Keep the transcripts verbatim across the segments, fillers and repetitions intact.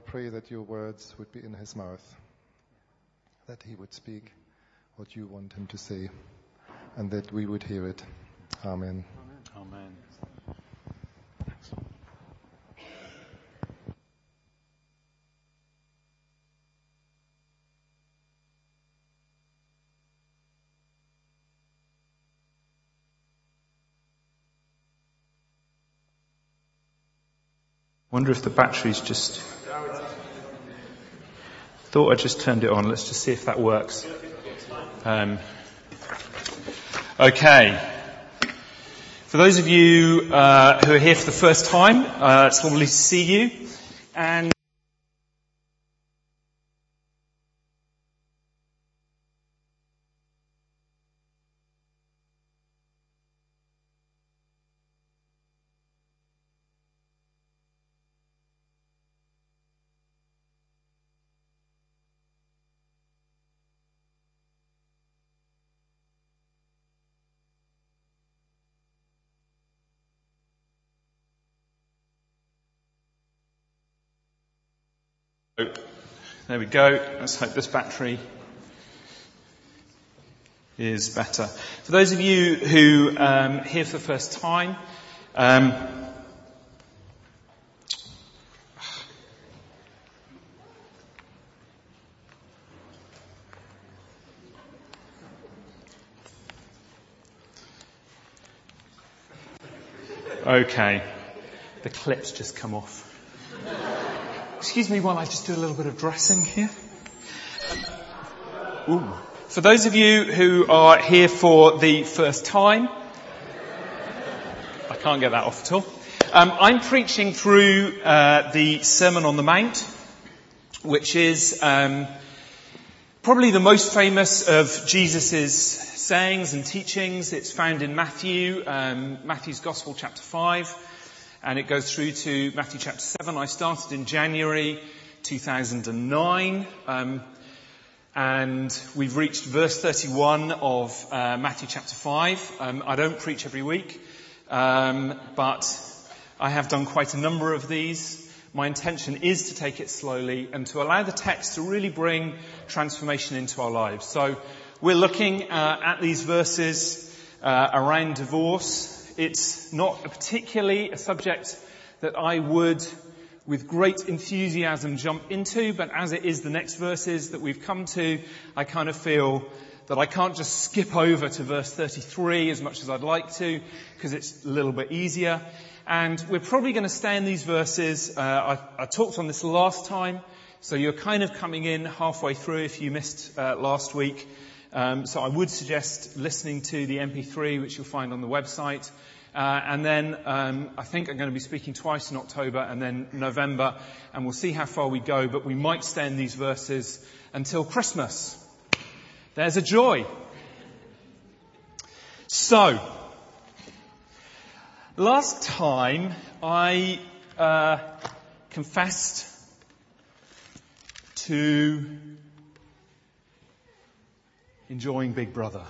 pray that your words would be in his mouth, that he would speak what you want him to say, and that we would hear it. Amen. Amen. Wonder if the battery's just... Thought I just turned it on. Let's just see if that works. Um, okay. For those of you uh, who are here for the first time, uh, it's lovely to see you. And there we go. Let's hope this battery is better. For those of you who um, here for the first time, um, okay, the clip's just come off. Excuse me while I just do a little bit of dressing here. Ooh. For those of you who are here for the first time, I can't get that off at all. Um, I'm preaching through uh, the Sermon on the Mount, which is um, probably the most famous of Jesus' sayings and teachings. It's found in Matthew, um, Matthew's Gospel, chapter five. And it goes through to Matthew chapter seven. I started in January two thousand nine. Um, and we've reached verse thirty-one of uh, Matthew chapter five. Um, I don't preach every week. Um, but I have done quite a number of these. My intention is to take it slowly and to allow the text to really bring transformation into our lives. So we're looking uh, at these verses uh, around divorce. It's not a particularly a subject that I would, with great enthusiasm, jump into, but as it is the next verses that we've come to, I kind of feel that I can't just skip over to verse thirty-three as much as I'd like to, because it's a little bit easier. And we're probably going to stay in these verses. Uh, I, I talked on this last time, so you're kind of coming in halfway through if you missed uh, last week. Um, so I would suggest listening to the M P three, which you'll find on the website. Uh, and then um, I think I'm going to be speaking twice in October and then November, and we'll see how far we go. But we might stay in these verses until Christmas. There's a joy. So, last time I uh, confessed to enjoying Big Brother.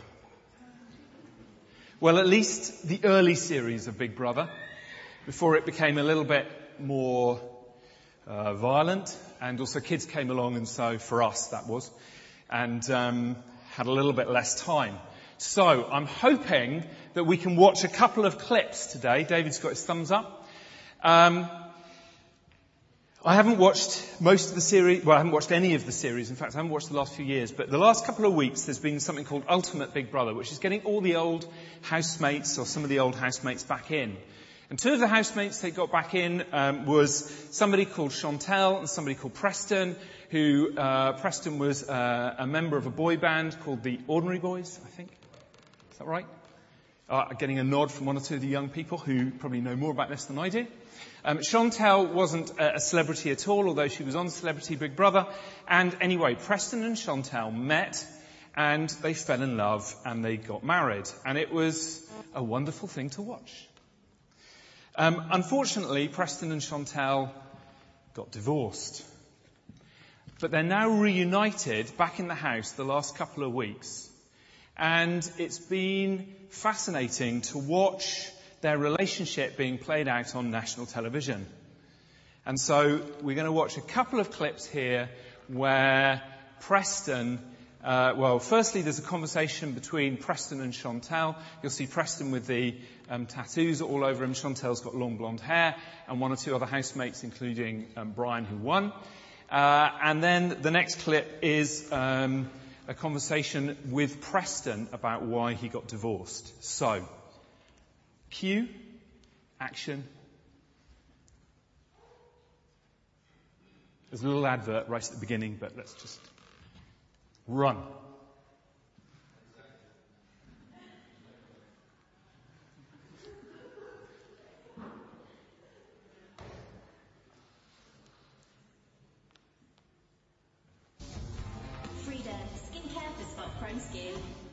Well, at least the early series of Big Brother, before it became a little bit more uh, violent, and also kids came along, and so for us that was, and um, had a little bit less time. So I'm hoping that we can watch a couple of clips today. David's got his thumbs up. Um, I haven't watched most of the series, well I haven't watched any of the series, in fact I haven't watched the last few years, but the last couple of weeks there's been something called Ultimate Big Brother, which is getting all the old housemates or some of the old housemates back in. And two of the housemates they got back in um, was somebody called Chantel and somebody called Preston, who, uh, Preston was uh, a member of a boy band called the Ordinary Boys, I think. Is that right? Uh, getting a nod from one or two of the young people who probably know more about this than I do. Um, Chantel wasn't a, a celebrity at all, although she was on Celebrity Big Brother. And anyway, Preston and Chantel met, and they fell in love, and they got married. And it was a wonderful thing to watch. Um, unfortunately, Preston and Chantel got divorced. But they're now reunited back in the house the last couple of weeks. And it's been fascinating to watch their relationship being played out on national television. And so we're going to watch a couple of clips here where Preston, uh, well, firstly, there's a conversation between Preston and Chantal. You'll see Preston with the um, tattoos all over him. Chantal's got long blonde hair, and one or two other housemates, including um, Brian, who won. Uh, and then the next clip is um, a conversation with Preston about why he got divorced. So, cue, action. There's a little advert right at the beginning, but let's just run. Frida, skincare for spot-prone skin.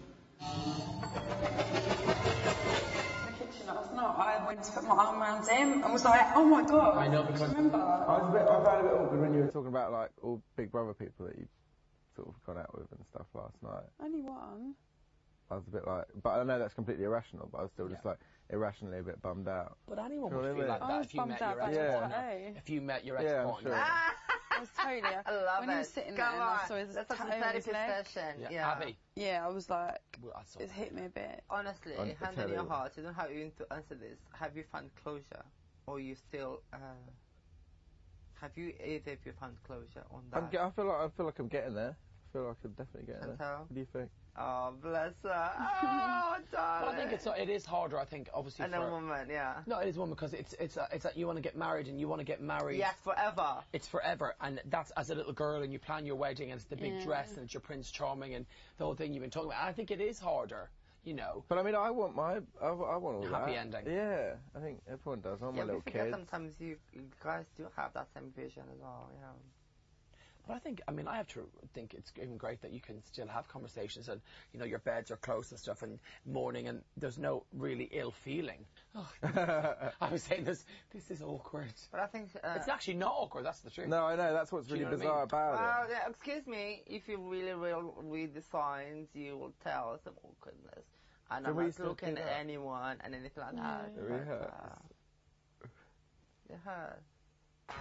Last night I went to put my arm around him and was like, oh my god. I know, because remember. I was a bit, I found it a bit awkward when you were talking about like all Big Brother people that you sort of gone out with and stuff last night. Only one. I was a bit like, but I know that's completely irrational, but I was still just like irrationally a bit bummed out. But anyone Do you know would feel what I like mean? I that was if you bummed met out your by ex-partner. today. If you met your Yeah, I'm ex-partner. sure. I was totally. I love when it. he was sitting Come there and on. I saw his That's a tattoo on his pathetic leg. session. Yeah. Yeah. Abby. Yeah, I was like, Well, I saw it hit me a bit. Honestly, On- hand I on tell your you. heart, you don't have even to answer this. Have you found closure? Or you still, uh, have you, either of you found closure on that? I'm, ge- I feel like I feel like I'm getting there. I feel like I'm definitely getting there. Chantal? What do you think? Oh, bless her. Oh, darling. But I think it's it is harder. I think obviously And for a woman, yeah. no, it is one because it's it's a, it's that you want to get married and you want to get married. Yes, forever. It's forever, and that's as a little girl, and you plan your wedding, and it's the big Yeah. dress, and it's your Prince Charming, and the whole thing you've been talking about. And I think it is harder, you know. But I mean, I want my, I, I want all Happy that. ending. Yeah, I think everyone does. I want Yeah, my we little forget kids. sometimes you, you guys do have that same vision as well, yeah. But I think, I mean, I have to think it's even great that you can still have conversations and, you know, your beds are close and stuff and morning and there's no really ill feeling. Oh, I was saying this, this is awkward. But I think... Uh, It's actually not awkward, that's the truth. No, I know, that's what's Do you really know what I mean? bizarre about well, it. yeah, excuse me, if you really will read the signs, you will tell some awkwardness. And Can I'm we not still looking do at that? anyone and anything like that. It really but, hurts. uh, it hurts.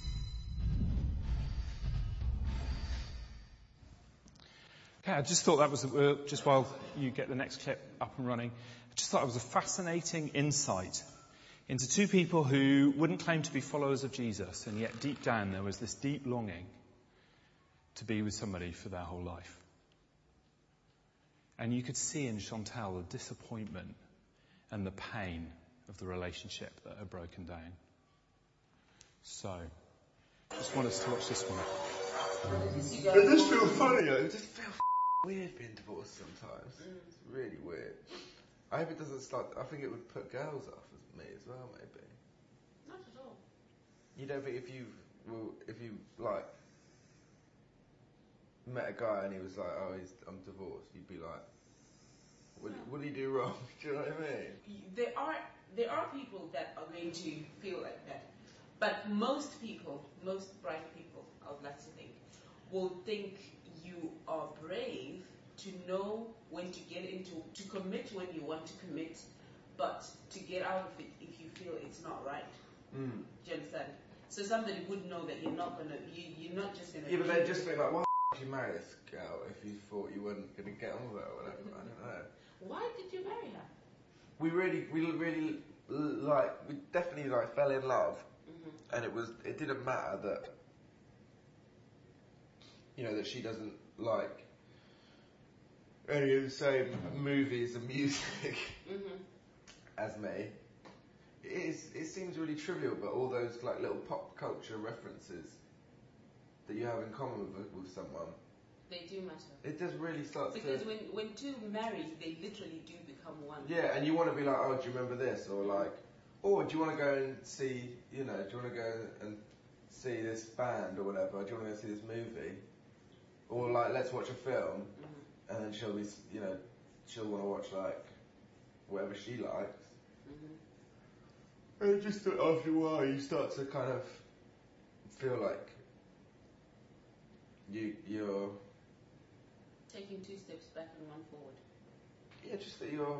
Okay, I just thought that was, uh, just while you get the next clip up and running, I just thought it was a fascinating insight into two people who wouldn't claim to be followers of Jesus, and yet deep down there was this deep longing to be with somebody for their whole life. And you could see in Chantal the disappointment and the pain of the relationship that had broken down. So, just want us to watch this one. It just feels funny. It just feels weird being divorced sometimes. It's really weird. I hope it doesn't start. I think it would put girls off as me as well, maybe. Not at all. You don't think if you, well, if you like met a guy and he was like, "Oh, he's, I'm divorced," you'd be like, "What, No. what did he do wrong?" Do you know what I mean? There are there are people that are going to feel like that, but most people, most bright people, I would like to think, will think you are brave to know when to get into, to commit when you want to commit, but to get out of it if you feel it's not right. Mm. Do you understand? So somebody would know that you're not gonna, you, you're not just gonna. Yeah, but they'd just be like, "Why did you marry this girl if you thought you weren't going to get on with her or whatever?" I don't know. Why did you marry her? We really, we really, like, we definitely like fell in love, Mm-hmm. and it was, it didn't matter that, you know, that she doesn't like any of the same movies and music Mm-hmm. as me. It is, it seems really trivial, but all those like little pop culture references that you have in common with, with someone, They do matter. it does really start Because to. when, when two marry, they literally do become one. Yeah, and you want to be like, "Oh, do you remember this?" Or like, "Oh, do you want to go and see, you know, do you want to go and see this band or whatever? Do you want to go see this movie?" Or like, "Let's watch a film," Mm-hmm. and then she'll be, you know, she'll want to watch like whatever she likes. Mm-hmm. And just after a while, you start to kind of feel like you you're Taking two steps back and one forward. yeah, just that you're.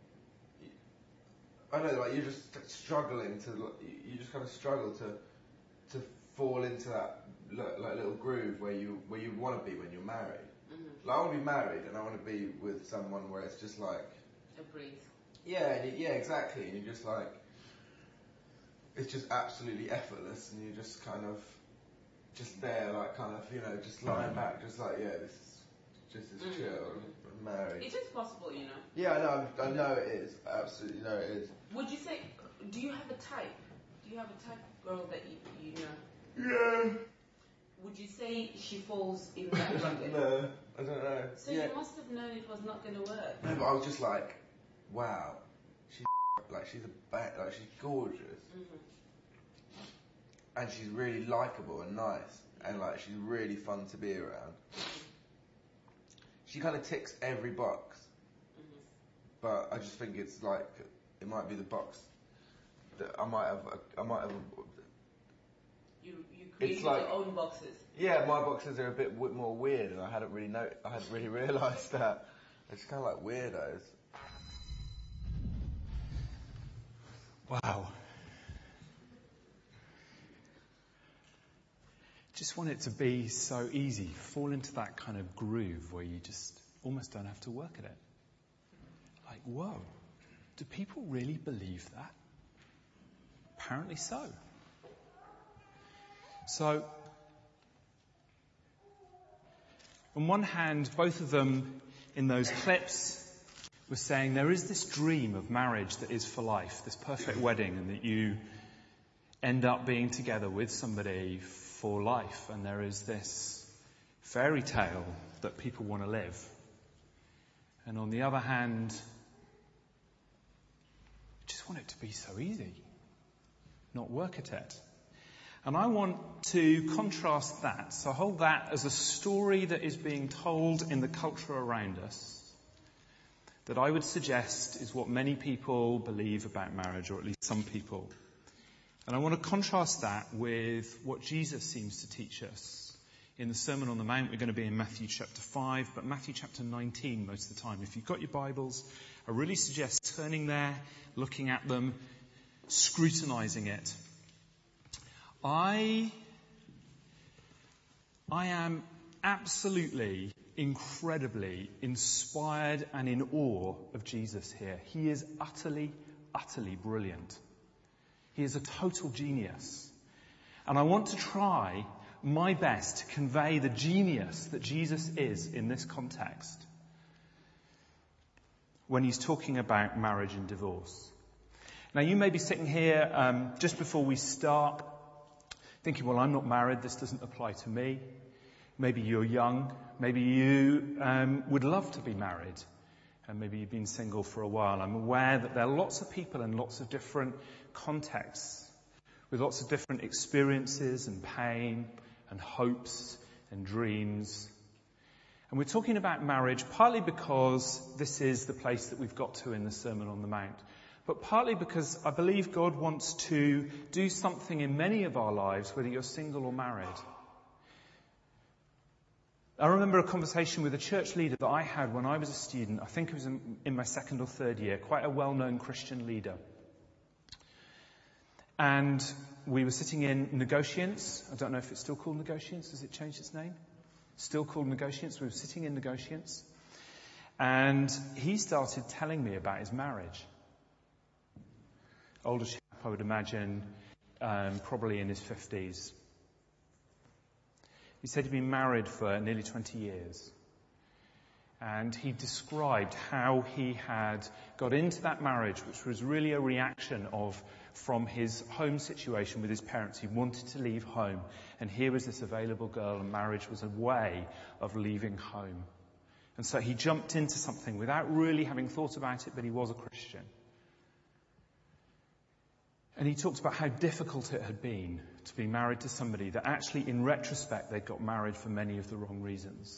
I know, like you're just struggling to, you you just kind of struggle to to fall into that like, like little groove where you where you want to be when you're married. Mm-hmm. Like I want to be married and I want to be with someone where it's just like A breeze. yeah, and you, yeah, exactly. And you're just like it's just absolutely effortless, and you're just kind of just there, like kind of you know, just lying back, just like yeah, this is just as Mm-hmm. chill. I'm married. It is possible, you know. Yeah, I know. I know it is. Absolutely know it is. Would you say, do you have a type? Do you have a type of girl that you, you know? Yeah. Would you say she falls in that bucket? No, I don't know. So yeah. you must have known it was not going to work. No, but I was just like, wow, she's like she's a ba- like she's gorgeous, Mm-hmm. and she's really likable and nice, and like she's really fun to be around. She kind of ticks every box, Mm-hmm. but I just think it's like it might be the box that I might have. I might have. You you created like- your own boxes. Yeah, my boxes are a bit w- more weird, and I hadn't really know. I hadn't really realised that. It's kind of like weirdos. Wow. Just want it to be so easy. Fall into that kind of groove where you just almost don't have to work at it. Like, whoa, do people really believe that? Apparently so. So, on one hand, both of them in those clips were saying there is this dream of marriage that is for life, this perfect wedding, and that you end up being together with somebody for life, and there is this fairy tale that people want to live. And on the other hand, I just want it to be so easy, not work at it. And I want to contrast that, so hold that as a story that is being told in the culture around us, that I would suggest is what many people believe about marriage, or at least some people. And I want to contrast that with what Jesus seems to teach us in the Sermon on the Mount. We're going to be in Matthew chapter five, but Matthew chapter nineteen most of the time. If you've got your Bibles, I really suggest turning there, looking at them, scrutinizing it. I, I am absolutely, incredibly inspired and in awe of Jesus here. He is utterly, utterly brilliant. He is a total genius. And I want to try my best to convey the genius that Jesus is in this context when he's talking about marriage and divorce. Now, you may be sitting here um, just before we start thinking, well, I'm not married, this doesn't apply to me. Maybe you're young, maybe you um, would love to be married, and maybe you've been single for a while. I'm aware that there are lots of people in lots of different contexts, with lots of different experiences and pain and hopes and dreams. And we're talking about marriage partly because this is the place that we've got to in the Sermon on the Mount, but partly because I believe God wants to do something in many of our lives, whether you're single or married. I remember a conversation with a church leader that I had when I was a student. I think it was in, in my second or third year, quite a well-known Christian leader. And we were sitting in Negotiants. I don't know if it's still called Negotiants. Has it changed its name? Still called Negotiants. We were sitting in Negotiants. And he started telling me about his marriage. Older chap, I would imagine, um, probably in his fifties. He said he'd been married for nearly twenty years. And he described how he had got into that marriage, which was really a reaction of from his home situation with his parents. He wanted to leave home. And here was this available girl, and marriage was a way of leaving home. And so he jumped into something without really having thought about it, but he was a Christian. And he talked about how difficult it had been to be married to somebody that actually, in retrospect, they got married for many of the wrong reasons.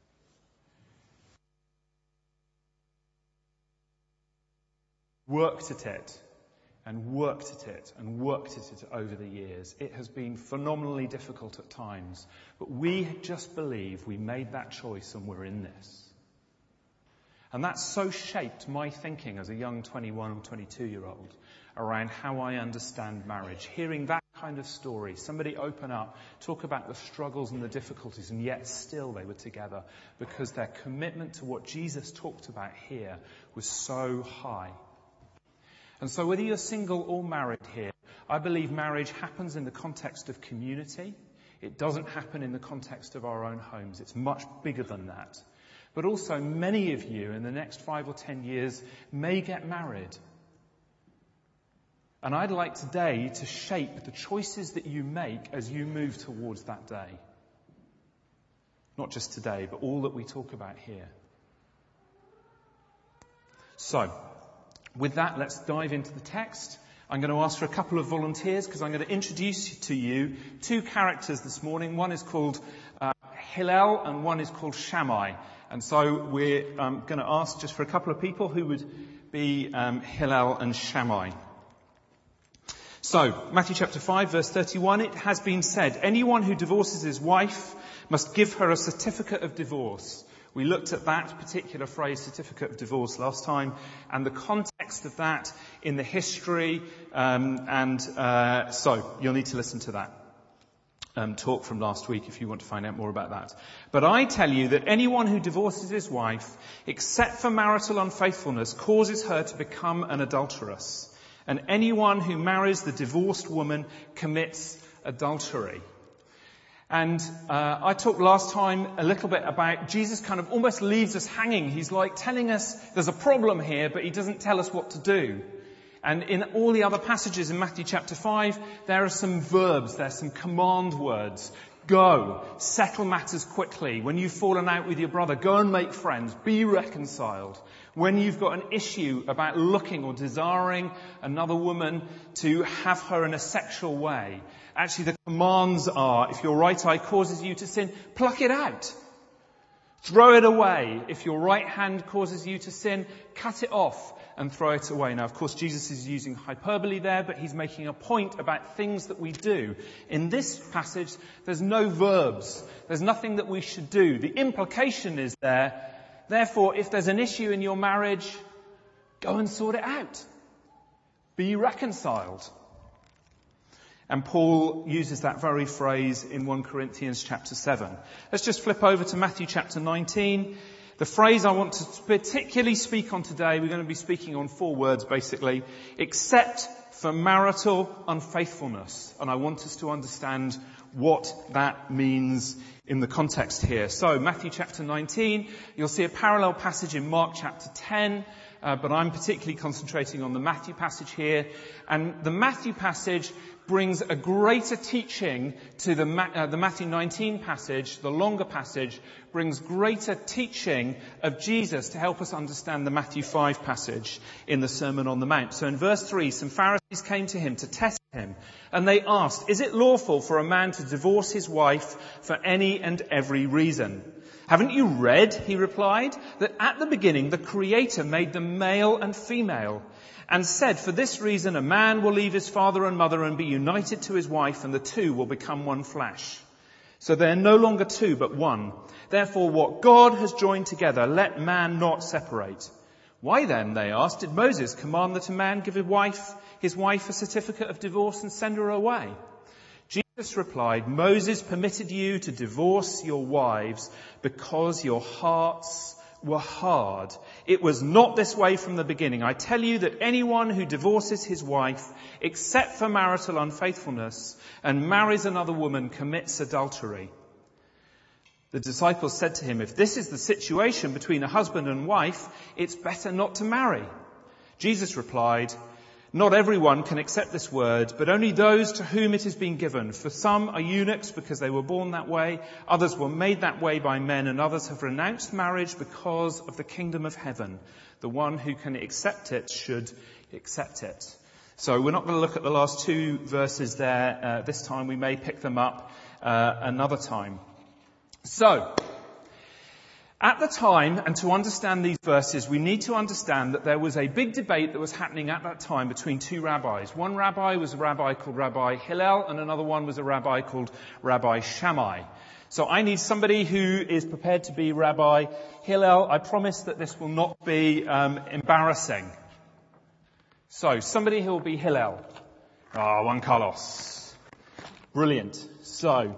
Worked at it, and worked at it, and worked at it over the years. It has been phenomenally difficult at times, but we just believe we made that choice and we're in this. And that so shaped my thinking as a young twenty-one or twenty-two year old around how I understand marriage. Hearing that kind of story. Somebody open up, talk about the struggles and the difficulties, and yet still they were together because their commitment to what Jesus talked about here was so high. And so whether you're single or married here, I believe marriage happens in the context of community. It doesn't happen in the context of our own homes. It's much bigger than that. But also many of you in the next five or ten years may get married. And I'd like today to shape the choices that you make as you move towards that day. Not just today, but all that we talk about here. So, with that, let's dive into the text. I'm going to ask for a couple of volunteers because I'm going to introduce to you two characters this morning. One is called uh, Hillel and one is called Shammai. And so we're um, going to ask just for a couple of people who would be um, Hillel and Shammai. So, Matthew chapter five, verse thirty-one, it has been said, anyone who divorces his wife must give her a certificate of divorce. We looked at that particular phrase, certificate of divorce, last time, and the context of that in the history, um, and uh, so you'll need to listen to that um, talk from last week if you want to find out more about that. But I tell you that anyone who divorces his wife, except for marital unfaithfulness, causes her to become an adulteress. And anyone who marries the divorced woman commits adultery. And uh, I talked last time a little bit about Jesus kind of almost leaves us hanging. He's like telling us there's a problem here, but he doesn't tell us what to do. And in all the other passages in Matthew chapter five, there are some verbs, there's some command words. Go, settle matters quickly. When you've fallen out with your brother, go and make friends, be reconciled. When you've got an issue about looking or desiring another woman to have her in a sexual way, actually the commands are, if your right eye causes you to sin, pluck it out. Throw it away. If your right hand causes you to sin, cut it off and throw it away. Now, of course, Jesus is using hyperbole there, but he's making a point about things that we do. In this passage, there's no verbs. There's nothing that we should do. The implication is there. Therefore, if there's an issue in your marriage, go and sort it out. Be reconciled. And Paul uses that very phrase in First Corinthians chapter seven. Let's just flip over to Matthew chapter nineteen. The phrase I want to particularly speak on today, we're going to be speaking on four words basically, except for marital unfaithfulness. And I want us to understand what that means in the context here. So, Matthew chapter nineteen, you'll see a parallel passage in Mark chapter ten, uh, but I'm particularly concentrating on the Matthew passage here. And the Matthew passage brings a greater teaching to the, uh, the Matthew nineteen passage, the longer passage, brings greater teaching of Jesus to help us understand the Matthew five passage in the Sermon on the Mount. So in verse three, some Pharisees came to him to test him, and they asked, is it lawful for a man to divorce his wife for any and every reason? Haven't you read, he replied, that at the beginning the Creator made them male and female, and said, for this reason a man will leave his father and mother and be united to his wife, and the two will become one flesh. So they are no longer two, but one. Therefore, what God has joined together, let man not separate. Why then, they asked, did Moses command that a man give his wife, his wife a certificate of divorce and send her away? Jesus replied, Moses permitted you to divorce your wives because your hearts were hard. It was not this way from the beginning. I tell you that anyone who divorces his wife, except for marital unfaithfulness, and marries another woman commits adultery. The disciples said to him, if this is the situation between a husband and wife, it's better not to marry. Jesus replied, not everyone can accept this word, but only those to whom it has been given. For some are eunuchs because they were born that way, others were made that way by men, and others have renounced marriage because of the kingdom of heaven. The one who can accept it should accept it. So we're not going to look at the last two verses there uh, this time. We may pick them up uh, another time. So, at the time, and to understand these verses, we need to understand that there was a big debate that was happening at that time between two rabbis. One rabbi was a rabbi called Rabbi Hillel, and another one was a rabbi called Rabbi Shammai. So I need somebody who is prepared to be Rabbi Hillel. I promise that this will not be um, embarrassing. So, somebody who will be Hillel. Ah, oh, Juan Carlos. Brilliant. So,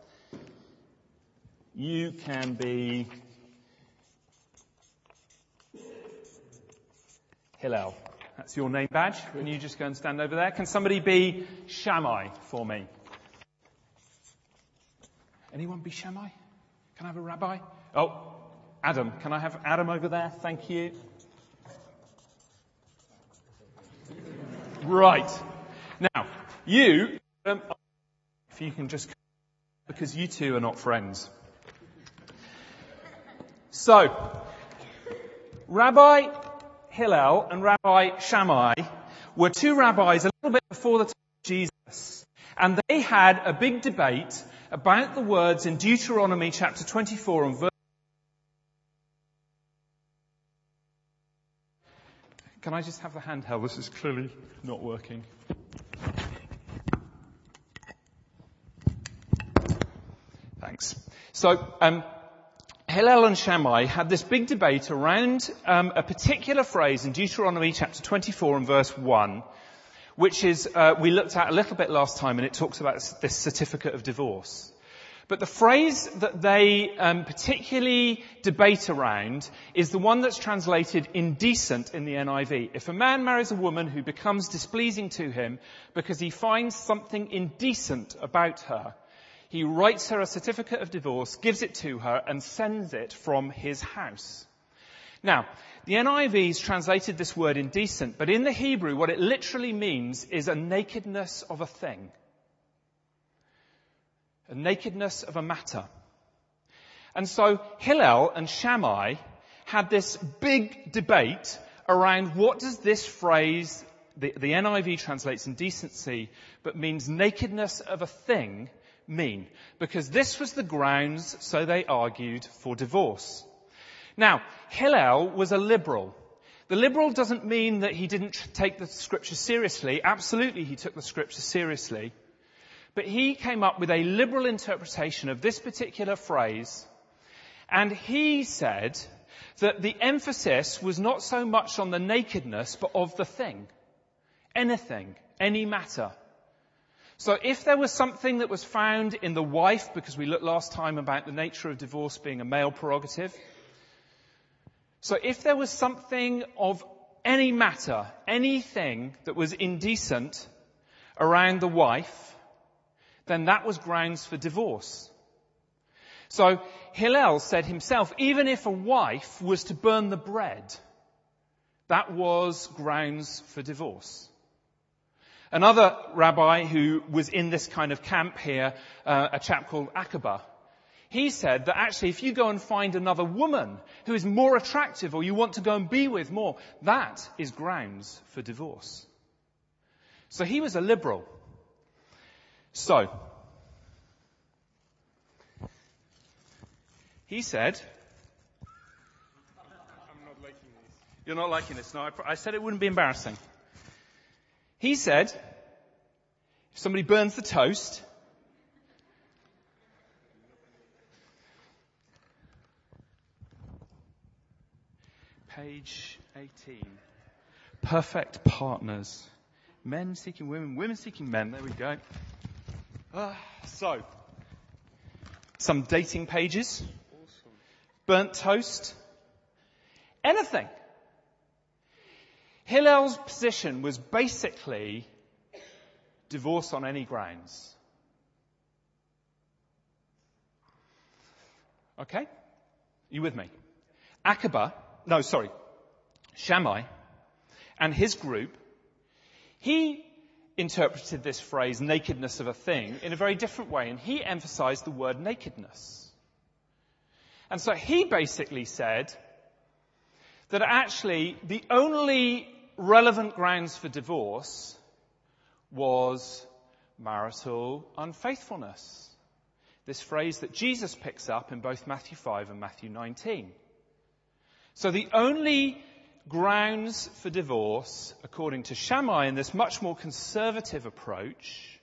you can be Hillel. That's your name badge. Can you just go and stand over there? Can somebody be Shammai for me? Anyone be Shammai? Can I have a rabbi? Oh, Adam. Can I have Adam over there? Thank you. Right. Now, you, um, if you can just, because you two are not friends. So, Rabbi Hillel and Rabbi Shammai were two rabbis a little bit before the time of Jesus. And they had a big debate about the words in Deuteronomy chapter twenty-four and verse. Can I just have the handheld? This is clearly not working. Thanks. So, um, Hillel and Shammai had this big debate around um, a particular phrase in Deuteronomy chapter twenty-four and verse one, which is, uh, we looked at a little bit last time, and it talks about this certificate of divorce. But the phrase that they um, particularly debate around is the one that's translated indecent in the N I V. If a man marries a woman who becomes displeasing to him because he finds something indecent about her, he writes her a certificate of divorce, gives it to her, and sends it from his house. Now, the N I V's translated this word indecent, but in the Hebrew, what it literally means is a nakedness of a thing. A nakedness of a matter. And so Hillel and Shammai had this big debate around what does this phrase, the, the N I V translates indecency, but means nakedness of a thing, mean? Because this was the grounds, so they argued, for divorce. Now, Hillel was a liberal. The liberal doesn't mean that he didn't take the scripture seriously. Absolutely, he took the scripture seriously. But he came up with a liberal interpretation of this particular phrase, and he said that the emphasis was not so much on the nakedness, but of the thing. Anything, any matter. So if there was something that was found in the wife, because we looked last time about the nature of divorce being a male prerogative, so if there was something of any matter, anything that was indecent around the wife, then that was grounds for divorce. So Hillel said himself, even if a wife was to burn the bread, that was grounds for divorce. Another rabbi who was in this kind of camp here, uh, a chap called Akiba, he said that actually if you go and find another woman who is more attractive or you want to go and be with more, that is grounds for divorce. So he was a liberal. So, he said, I'm not liking this. You're not liking this. No, I, I said it wouldn't be embarrassing. He said, if somebody burns the toast, page eighteen, perfect partners, men seeking women, women seeking men, there we go. Uh, so, some dating pages, awesome. Burnt toast, anything. Hillel's position was basically divorce on any grounds. Okay? You with me? Akiba, no, sorry, Shammai and his group, he interpreted this phrase, nakedness of a thing, in a very different way, and he emphasized the word nakedness. And so he basically said that actually the only relevant grounds for divorce was marital unfaithfulness. This phrase that Jesus picks up in both Matthew five and Matthew nineteen. So the only grounds for divorce, according to Shammai in this much more conservative approach,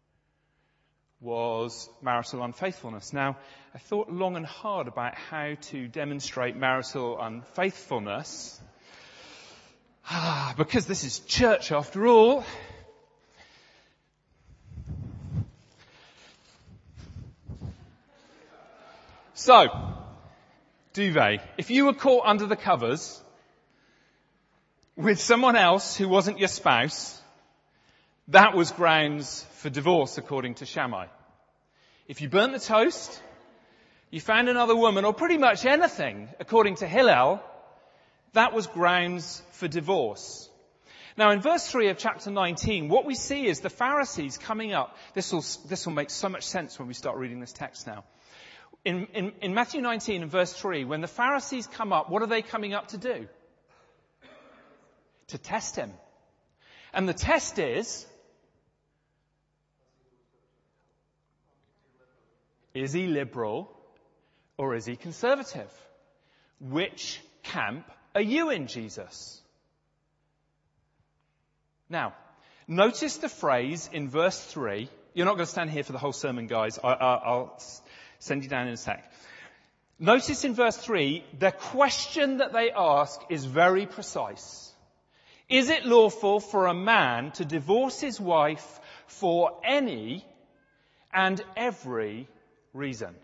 was marital unfaithfulness. Now, I thought long and hard about how to demonstrate marital unfaithfulness. Ah, because this is church after all. So, duvet. If you were caught under the covers with someone else who wasn't your spouse, that was grounds for divorce, according to Shammai. If you burnt the toast, you found another woman, or pretty much anything, according to Hillel, that was grounds for divorce. Now, in verse three of chapter nineteen, what we see is the Pharisees coming up. This will, this will make so much sense when we start reading this text now. In, in, in Matthew nineteen and verse three, when the Pharisees come up, what are they coming up to do? To test him. And the test is, is he liberal or is he conservative? Which camp are you in, Jesus? Now, notice the phrase in verse three. You're not going to stand here for the whole sermon, guys. I, I, I'll send you down in a sec. Notice in verse three, the question that they ask is very precise. Is it lawful for a man to divorce his wife for any and every reason?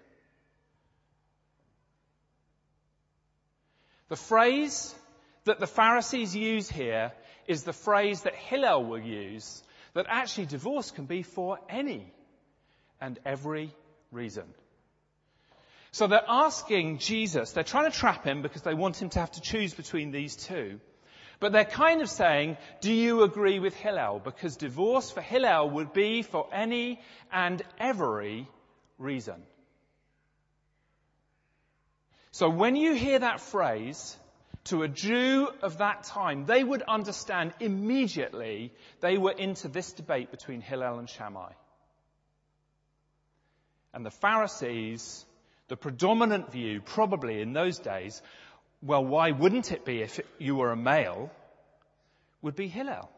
The phrase that the Pharisees use here is the phrase that Hillel will use, that actually divorce can be for any and every reason. So they're asking Jesus, they're trying to trap him because they want him to have to choose between these two. But they're kind of saying, do you agree with Hillel? Because divorce for Hillel would be for any and every reason. So when you hear that phrase, to a Jew of that time, they would understand immediately they were into this debate between Hillel and Shammai. And the Pharisees, the predominant view probably in those days, well, why wouldn't it be if you were a male, would be Hillel.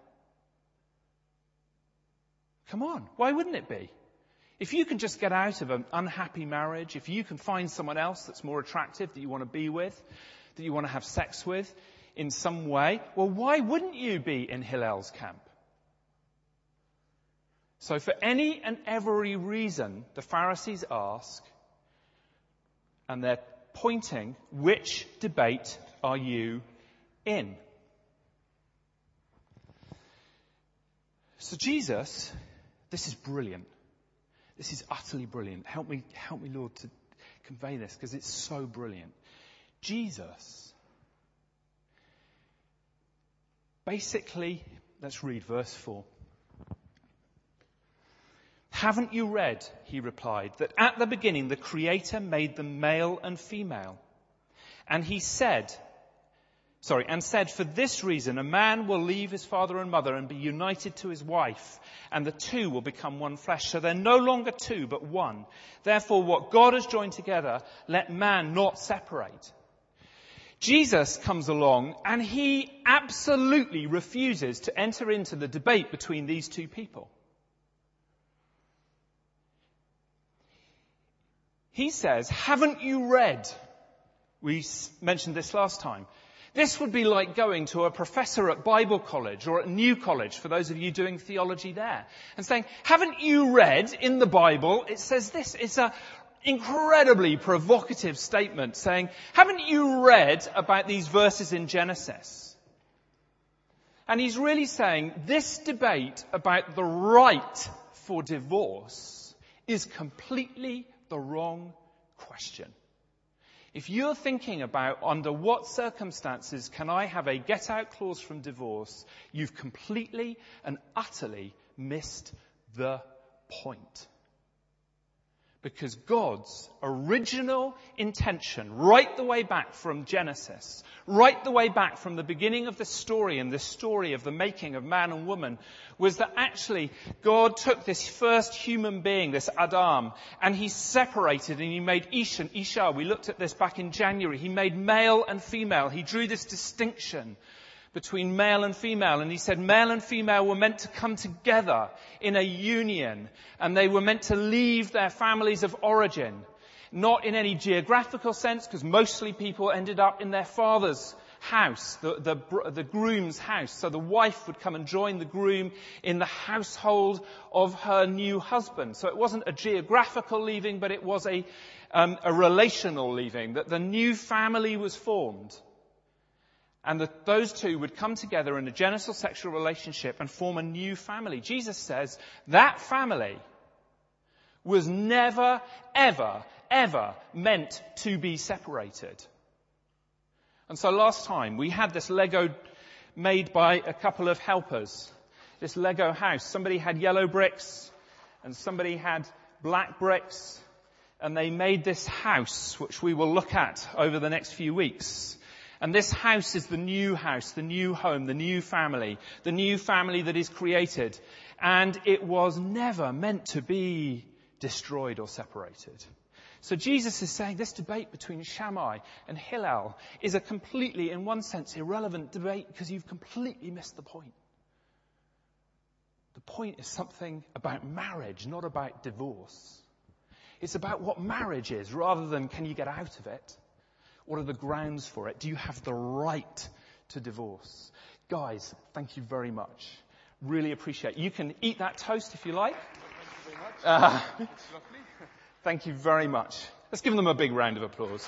Come on, why wouldn't it be? If you can just get out of an unhappy marriage, if you can find someone else that's more attractive that you want to be with, that you want to have sex with in some way, well, why wouldn't you be in Hillel's camp? So for any and every reason, the Pharisees ask, and they're pointing, which debate are you in? So Jesus, this is brilliant. This is utterly brilliant. Help me, help me, Lord, to convey this, because it's so brilliant. Jesus, basically, let's read verse four. Haven't you read, he replied, that at the beginning the Creator made them male and female? And he said, sorry, and said, for this reason a man will leave his father and mother and be united to his wife, and the two will become one flesh. So they're no longer two, but one. Therefore, what God has joined together, let man not separate. Jesus comes along and he absolutely refuses to enter into the debate between these two people. He says, haven't you read? We mentioned this last time. This would be like going to a professor at Bible college or at New College, for those of you doing theology there, and saying, haven't you read in the Bible, it says this. It's an incredibly provocative statement saying, haven't you read about these verses in Genesis? And he's really saying this debate about the right for divorce is completely the wrong question. If you're thinking about under what circumstances can I have a get-out clause from divorce, you've completely and utterly missed the point. Because God's original intention, right the way back from Genesis, right the way back from the beginning of the story and the story of the making of man and woman, was that actually God took this first human being, this Adam, and he separated and he made Ish and Isha. We looked at this back in January. He made male and female. He drew this distinction between male and female. And he said male and female were meant to come together in a union. And they were meant to leave their families of origin. Not in any geographical sense, because mostly people ended up in their father's house, the, the, the groom's house. So the wife would come and join the groom in the household of her new husband. So it wasn't a geographical leaving, but it was a, um, a relational leaving, that the new family was formed. And that those two would come together in a genital sexual relationship and form a new family. Jesus says that family was never, ever, ever meant to be separated. And so last time we had this Lego made by a couple of helpers. This Lego house. Somebody had yellow bricks and somebody had black bricks. And they made this house, which we will look at over the next few weeks. And this house is the new house, the new home, the new family, the new family that is created. And it was never meant to be destroyed or separated. So Jesus is saying this debate between Shammai and Hillel is a completely, in one sense, irrelevant debate because you've completely missed the point. The point is something about marriage, not about divorce. It's about what marriage is rather than can you get out of it. What are the grounds for it? Do you have the right to divorce? Guys, thank you very much. Really appreciate it. You can eat that toast if you like. Thank you very much. Uh, it's lovely. Thank you very much. Let's give them a big round of applause.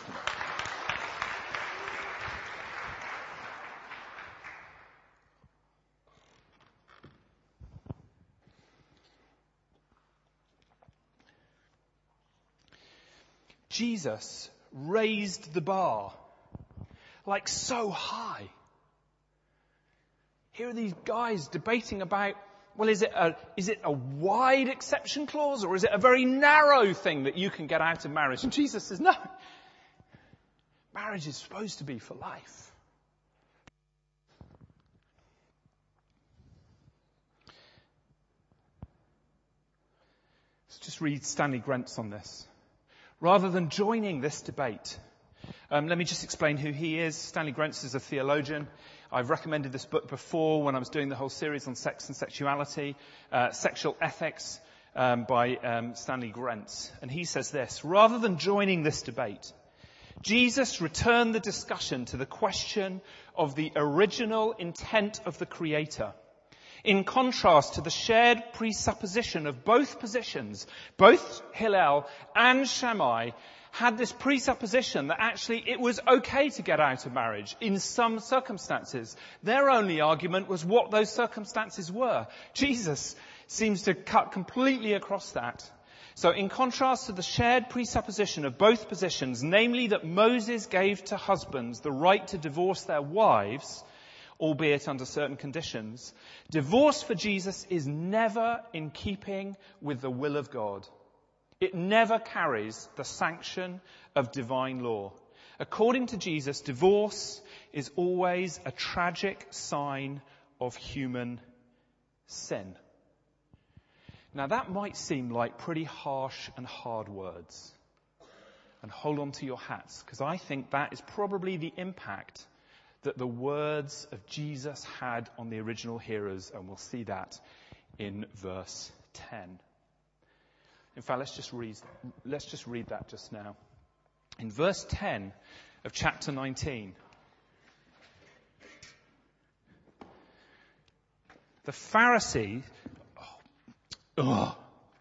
Jesus raised the bar, like so high. Here are these guys debating about, well, is it a, is it a wide exception clause or is it a very narrow thing that you can get out of marriage? And Jesus says, no. Marriage is supposed to be for life. Let's just read Stanley Grent's on this. Rather than joining this debate, um, let me just explain who he is. Stanley Grentz is a theologian. I've recommended this book before when I was doing the whole series on sex and sexuality, uh, Sexual Ethics um, by um, Stanley Grentz. And he says this, rather than joining this debate, Jesus returned the discussion to the question of the original intent of the Creator. In contrast to the shared presupposition of both positions, both Hillel and Shammai had this presupposition that actually it was okay to get out of marriage in some circumstances. Their only argument was what those circumstances were. Jesus seems to cut completely across that. So in contrast to the shared presupposition of both positions, namely that Moses gave to husbands the right to divorce their wives, albeit under certain conditions, divorce for Jesus is never in keeping with the will of God. It never carries the sanction of divine law. According to Jesus, divorce is always a tragic sign of human sin. Now that might seem like pretty harsh and hard words. And hold on to your hats, because I think that is probably the impact that the words of Jesus had on the original hearers, and we'll see that in verse ten. In fact, let's just read, let's just read that just now. In verse ten of chapter nineteen, the Pharisee, oh, oh,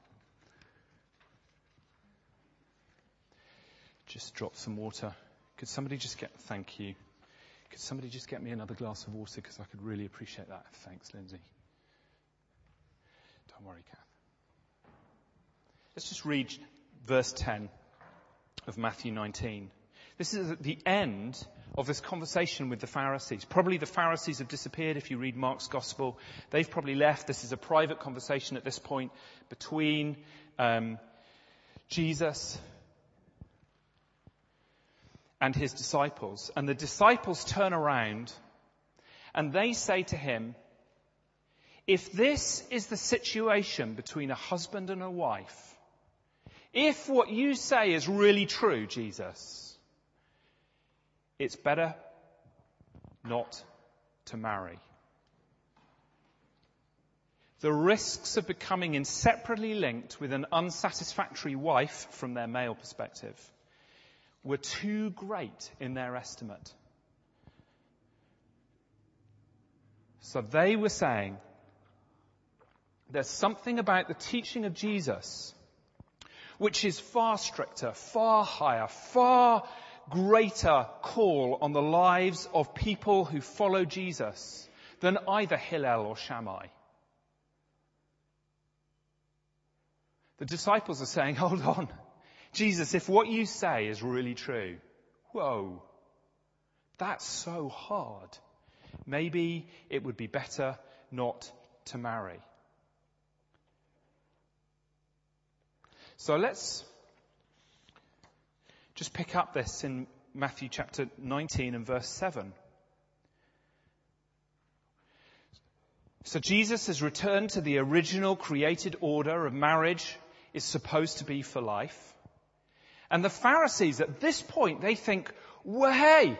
just dropped some water. Could somebody just get, thank you. Could somebody just get me another glass of water, because I could really appreciate that. Thanks, Lindsay. Don't worry, Kath. Let's just read verse ten of Matthew nineteen. This is at the end of this conversation with the Pharisees. Probably the Pharisees have disappeared if you read Mark's Gospel. They've probably left. This is a private conversation at this point between um, Jesus and his disciples. And the disciples turn around and they say to him, if this is the situation between a husband and a wife, if what you say is really true, Jesus, it's better not to marry. The risks of becoming inseparably linked with an unsatisfactory wife from their male perspective were too great in their estimate. So they were saying, there's something about the teaching of Jesus which is far stricter, far higher, far greater call on the lives of people who follow Jesus than either Hillel or Shammai. The disciples are saying, hold on, Jesus, if what you say is really true, whoa, that's so hard. Maybe it would be better not to marry. So let's just pick up this in Matthew chapter nineteen and verse seven. So Jesus has returned to the original created order of marriage is supposed to be for life. And the Pharisees at this point, they think, well, hey,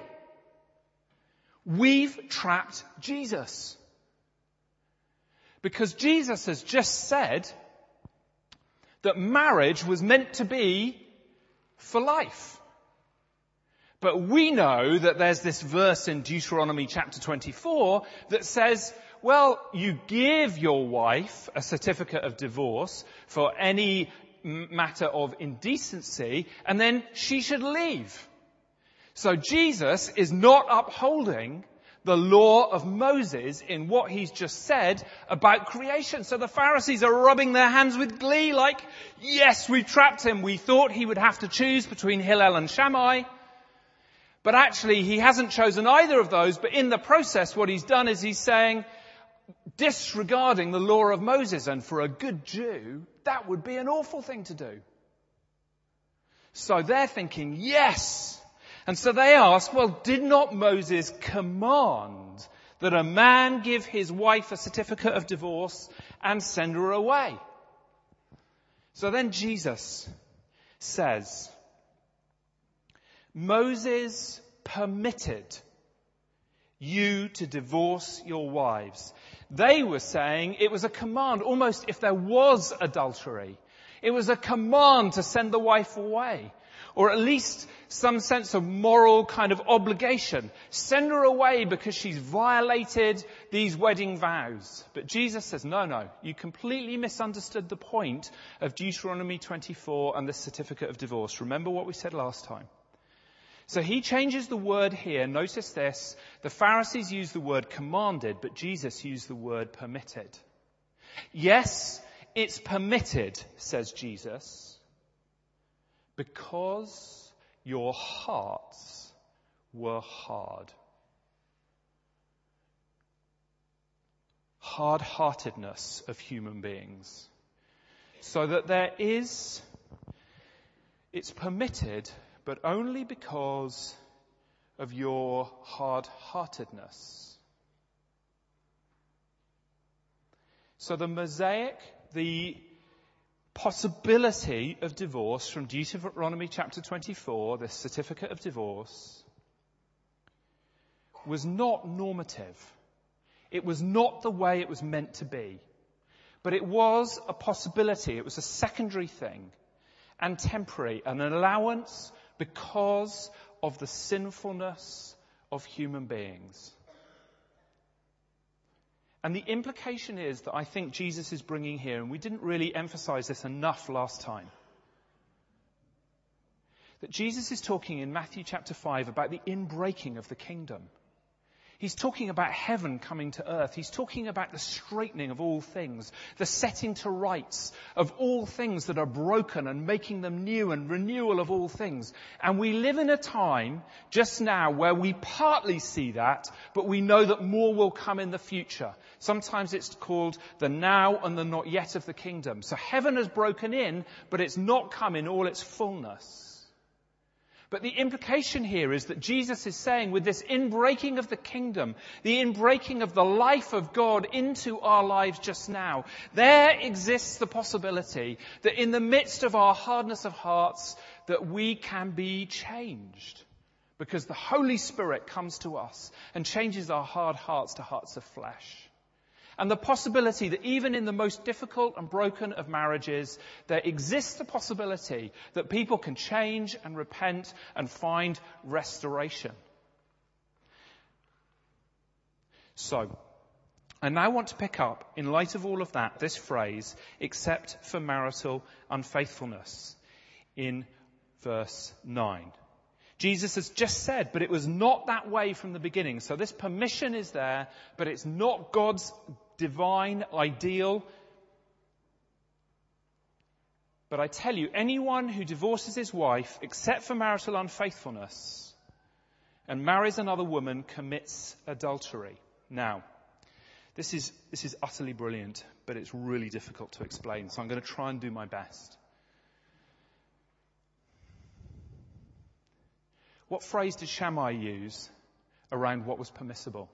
we've trapped Jesus. Because Jesus has just said that marriage was meant to be for life. But we know that there's this verse in Deuteronomy chapter twenty-four that says, well, you give your wife a certificate of divorce for any matter of indecency, and then she should leave. So Jesus is not upholding the law of Moses in what he's just said about creation. So the Pharisees are rubbing their hands with glee like, yes, we trapped him. We thought he would have to choose between Hillel and Shammai. But actually he hasn't chosen either of those. But in the process, what he's done is he's saying, disregarding the law of Moses. And for a good Jew, that would be an awful thing to do. So they're thinking, yes. And so they ask, well, did not Moses command that a man give his wife a certificate of divorce and send her away? So then Jesus says, Moses permitted you to divorce your wives. They were saying it was a command, almost if there was adultery. It was a command to send the wife away. Or at least some sense of moral kind of obligation. Send her away because she's violated these wedding vows. But Jesus says, no, no, you completely misunderstood the point of Deuteronomy twenty-four and the certificate of divorce. Remember what we said last time. So he changes the word here. Notice this. The Pharisees used the word commanded, but Jesus used the word permitted. Yes, it's permitted, says Jesus, because your hearts were hard. Hard-heartedness of human beings. So that there is, it's permitted, but only because of your hard-heartedness. So the Mosaic, the possibility of divorce from Deuteronomy chapter twenty-four, the certificate of divorce, was not normative. It was not the way it was meant to be. But it was a possibility. It was a secondary thing and temporary, an allowance because of the sinfulness of human beings. And the implication is that I think Jesus is bringing here, and we didn't really emphasize this enough last time, that Jesus is talking in Matthew chapter five about the inbreaking of the kingdom. He's talking about heaven coming to earth. He's talking about the straightening of all things, the setting to rights of all things that are broken and making them new, and renewal of all things. And we live in a time just now where we partly see that, but we know that more will come in the future. Sometimes it's called the now and the not yet of the kingdom. So heaven has broken in, but it's not come in all its fullness. But the implication here is that Jesus is saying with this inbreaking of the kingdom, the inbreaking of the life of God into our lives just now, there exists the possibility that in the midst of our hardness of hearts, that we can be changed. Because the Holy Spirit comes to us and changes our hard hearts to hearts of flesh. And the possibility that even in the most difficult and broken of marriages, there exists the possibility that people can change and repent and find restoration. So, I now want to pick up, in light of all of that, this phrase, except for marital unfaithfulness. in verse nine. Jesus has just said, but it was not that way from the beginning. So this permission is there, but it's not God's divine ideal. But I tell you, anyone who divorces his wife, except for marital unfaithfulness, and marries another woman, commits adultery. Now, this is, this is utterly brilliant, but it's really difficult to explain, so I'm going to try and do my best. What phrase did Shammai use around what was permissible?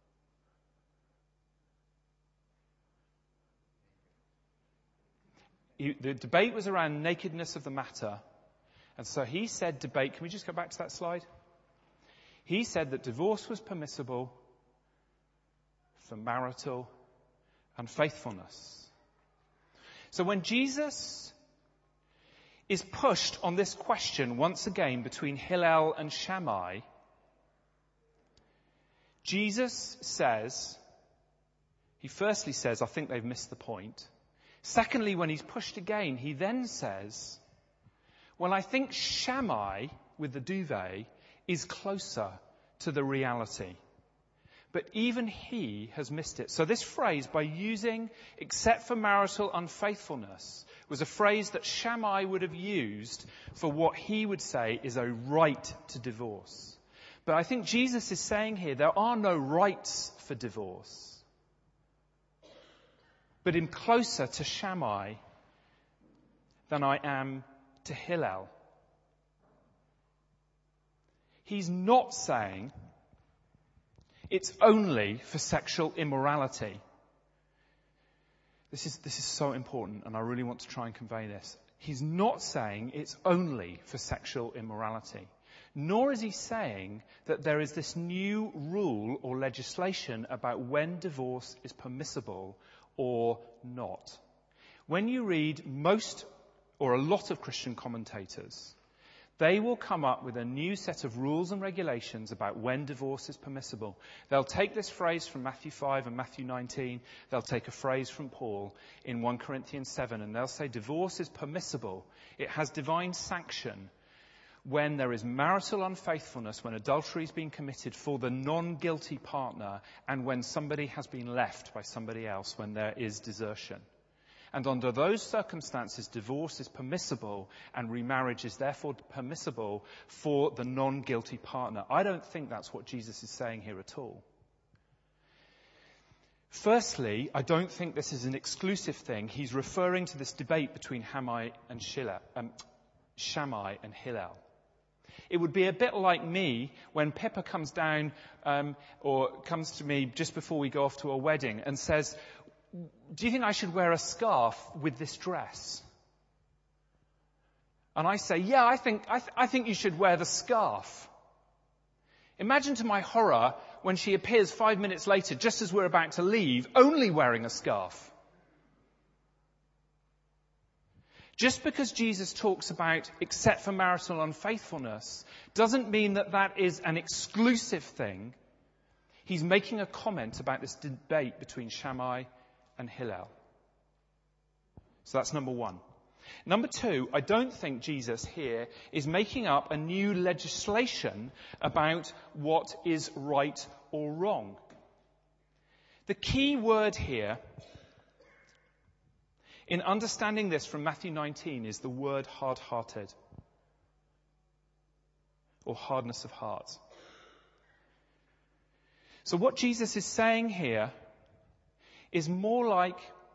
He, the debate was around nakedness of the matter. And so he said debate. Can we just go back to that slide? He said that divorce was permissible for marital unfaithfulness. So when Jesus is pushed on this question once again between Hillel and Shammai, Jesus says, he firstly says, I think they've missed the point. Secondly, when he's pushed again, he then says, well, I think Shammai, with the duvet, is closer to the reality. But even he has missed it. So this phrase, by using except for marital unfaithfulness, was a phrase that Shammai would have used for what he would say is a right to divorce. But I think Jesus is saying here there are no rights for divorce. But I'm closer to Shammai than I am to Hillel. He's not saying it's only for sexual immorality. This is, this is so important, and I really want to try and convey this. He's not saying it's only for sexual immorality. Nor is he saying that there is this new rule or legislation about when divorce is permissible or not. When you read most or a lot of Christian commentators, they will come up with a new set of rules and regulations about when divorce is permissible. They'll take this phrase from Matthew five and Matthew nineteen. They'll take a phrase from Paul in First Corinthians seven, and they'll say divorce is permissible. It has divine sanction when there is marital unfaithfulness, when adultery is being committed for the non-guilty partner, and when somebody has been left by somebody else, when there is desertion. And under those circumstances, divorce is permissible and remarriage is therefore permissible for the non-guilty partner. I don't think that's what Jesus is saying here at all. Firstly, I don't think this is an exclusive thing. He's referring to this debate between Shammai and, Shila, um, Shammai and Hillel. It would be a bit like me when Pippa comes down um, or comes to me just before we go off to a wedding and says, do you think I should wear a scarf with this dress? And I say, yeah, I think, I, th- I think you should wear the scarf. Imagine to my horror when she appears five minutes later, just as we're about to leave, only wearing a scarf. Just because Jesus talks about except for marital unfaithfulness doesn't mean that that is an exclusive thing. He's making a comment about this debate between Shammai and Hillel. So that's number one. Number two, I don't think Jesus here is making up a new legislation about what is right or wrong. The key word here in understanding this from Matthew nineteen is the word hard-hearted or hardness of heart. So what Jesus is saying here is more like,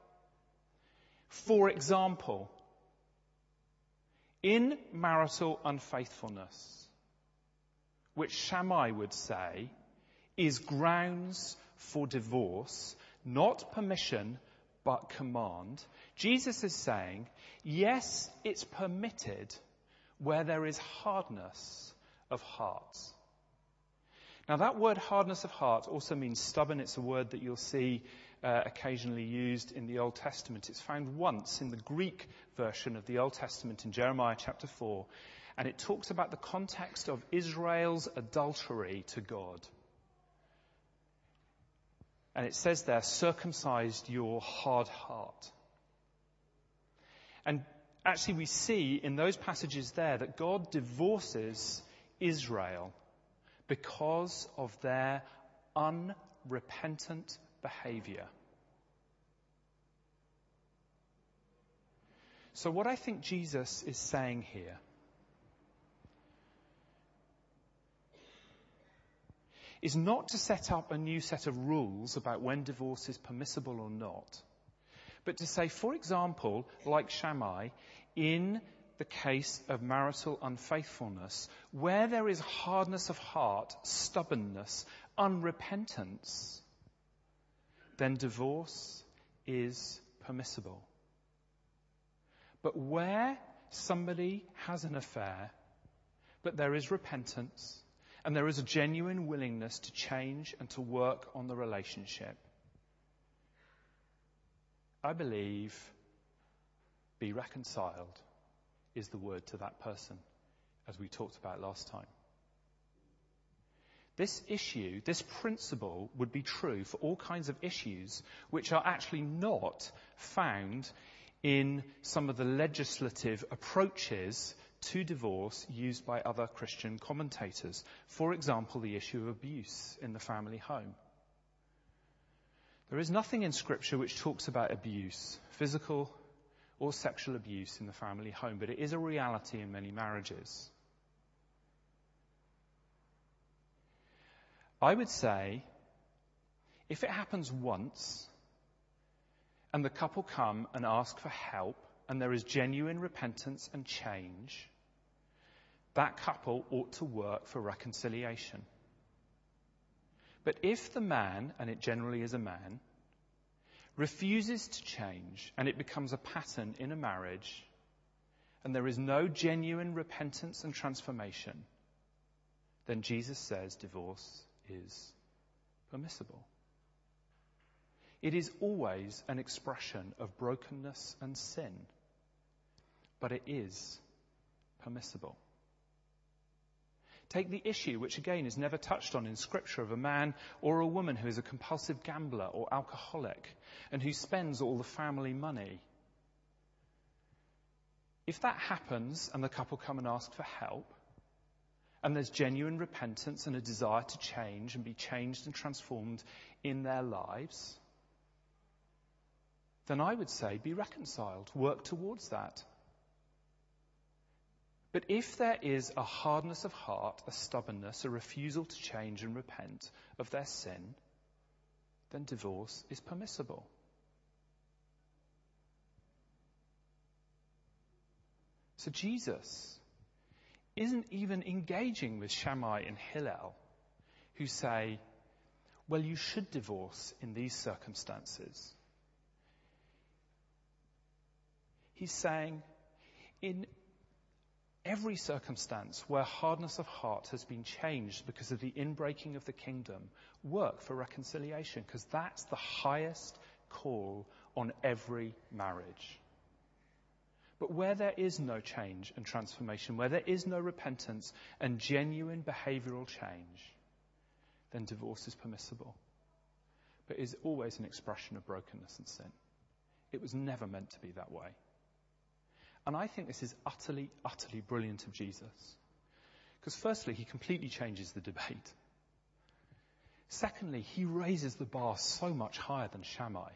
for example, in marital unfaithfulness, which Shammai would say is grounds for divorce, not permission but command, Jesus is saying, yes, it's permitted where there is hardness of heart. Now that word hardness of heart also means stubborn. It's a word that you'll see uh, occasionally used in the Old Testament. It's found once in the Greek version of the Old Testament in Jeremiah chapter four. And it talks about the context of Israel's adultery to God. And it says there, circumcised your hard heart. And actually we see in those passages there that God divorces Israel because of their unrepentant behavior. So what I think Jesus is saying here is not to set up a new set of rules about when divorce is permissible or not, but to say, for example, like Shammai, in the case of marital unfaithfulness, where there is hardness of heart, stubbornness, unrepentance, then divorce is permissible. But where somebody has an affair, but there is repentance, and there is a genuine willingness to change and to work on the relationship, I believe be reconciled is the word to that person, as we talked about last time. This issue, this principle would be true for all kinds of issues which are actually not found in some of the legislative approaches to divorce used by other Christian commentators. For example, the issue of abuse in the family home. There is nothing in Scripture which talks about abuse, physical or sexual abuse in the family home, but it is a reality in many marriages. I would say, if it happens once, and the couple come and ask for help, and there is genuine repentance and change, that couple ought to work for reconciliation. But if the man, and it generally is a man, refuses to change, and it becomes a pattern in a marriage, and there is no genuine repentance and transformation, then Jesus says divorce is permissible. It is always an expression of brokenness and sin, but it is permissible. Take the issue, which again is never touched on in Scripture, of a man or a woman who is a compulsive gambler or alcoholic and who spends all the family money. If that happens and the couple come and ask for help, and there's genuine repentance and a desire to change and be changed and transformed in their lives, then I would say be reconciled, work towards that. But if there is a hardness of heart, a stubbornness, a refusal to change and repent of their sin, then divorce is permissible. So Jesus isn't even engaging with Shammai and Hillel, who say, well, you should divorce in these circumstances. He's saying, in every circumstance where hardness of heart has been changed because of the inbreaking of the kingdom, work for reconciliation, because that's the highest call on every marriage. But where there is no change and transformation, where there is no repentance and genuine behavioral change, then divorce is permissible. But it is always an expression of brokenness and sin. It was never meant to be that way. And I think this is utterly, utterly brilliant of Jesus. Because firstly, he completely changes the debate. Secondly, he raises the bar so much higher than Shammai.